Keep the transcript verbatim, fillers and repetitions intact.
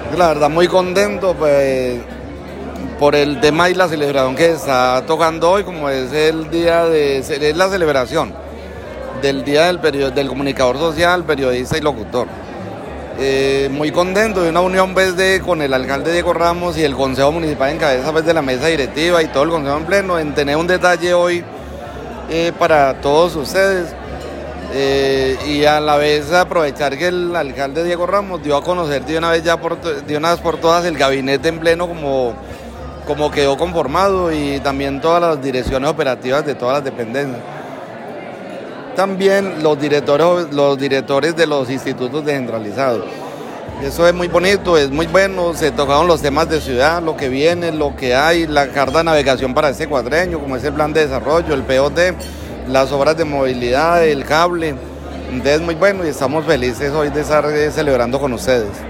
La verdad, muy contento pues, por el tema y la celebración que está tocando hoy, como es el día de, es la celebración del día del, period, del comunicador social, periodista y locutor. Eh, muy contento de una unión pues, de, con el alcalde Diego Ramos y el Consejo Municipal en cabeza pues, de la mesa directiva y todo el Consejo en pleno, en tener un detalle hoy eh, para todos ustedes. Eh, y a la vez aprovechar que el alcalde Diego Ramos dio a conocer de una vez ya por, de una vez por todas el gabinete en pleno como, como quedó conformado y también todas las direcciones operativas de todas las dependencias. También los directores, los directores de los institutos descentralizados. Eso es muy bonito, es muy bueno, se tocaron los temas de ciudad, lo que viene, lo que hay, la carta de navegación para este cuatrenio, como es el plan de desarrollo, el P O T, las obras de movilidad, el cable. Entonces muy bueno y estamos felices hoy de estar celebrando con ustedes.